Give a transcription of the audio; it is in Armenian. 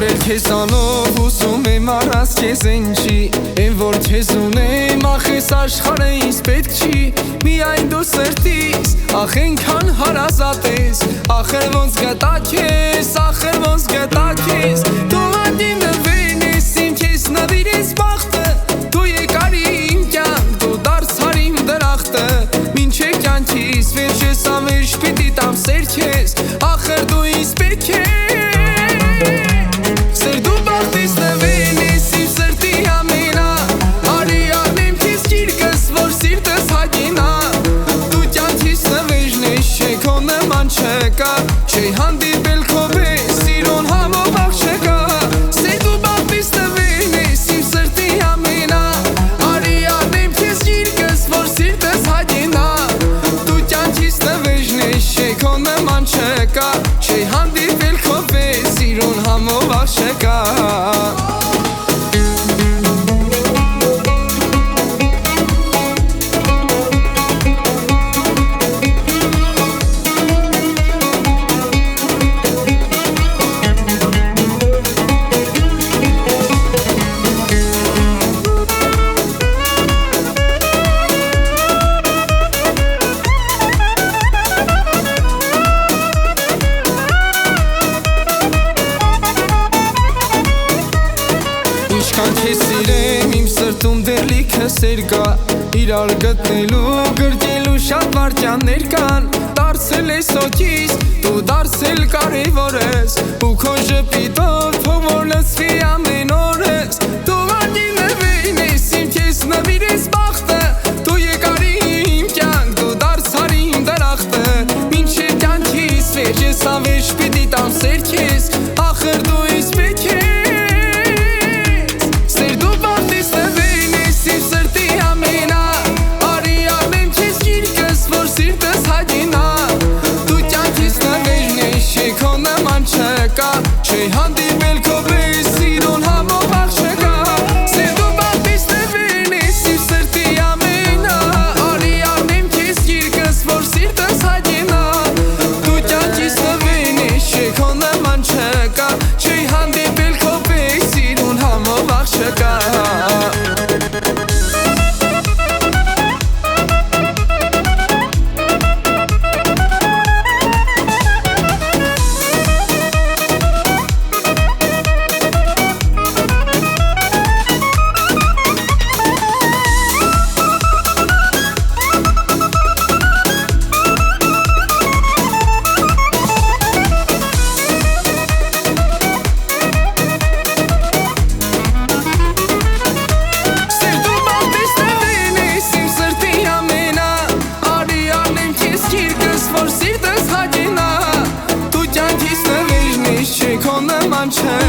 ապրել քեզանով ուզում եմ առանց քեզ ինչի Են որ քեզ ունեմ ախ ես աշխարհը ինձ պետք չի Միայն դու սրտիս ախ ենքան հարազատ ես Ախր ոնց գտա քեզ ախր ոնց գտա քեզ Դու անդին նվերնես իմ քեզ նվիրես բախտը Դու եկար իմ կյանք դու դարձար իմ դրախտը Մինչև կյանքիս վերջես ամերջ պիտի տամ սեր քեզ Ախր դու ինձ պետք ես Չէ հանդիպել քո պես սիրուն համով աղ չկա Սեր դու բաղվիս նվերն ես իմ սրտի ամենա Արի արնեմ քեզ գիրկս որ սիրտս հագինա Դու կյանքիս նվերն ես չէ քո նման չկա Չէ հանդիպել քո պես սիրուն համով աղ չկա Ինչքան քեզ սիրեմ իմ սրտում դեռ լիքը սեր կա Իրար գտնելու գրկելու շատ վայրկյաններ կան Դարձել ես հոգիս դու դարձել կարևոր ես Ու քո ժպիտով թող որ լցվի ամեն օրս Դու անդին նվերն ես իմ քեզ նվիրես բախտը Դու եկար իմ կյանք դու դարձար իմ դրախտը Մինչև կյանքիս վերջես ավերջս պիտի տամ սեր քեզ Ախր դու ինձ պետք ես Չէ հանդիպել քո պես սիրուն համով աղ չկա Սեր դու բաղվիս նվերն ես իմ սրտի ամենա Արի արնեմ քեզ գիրկս որ սիրտս հագինա Դու կյանքիս նվերն ես չէ քո նման չկա Չէ հանդիպել քո պես սիրուն համով աղ չկա Չէ քո նման չկա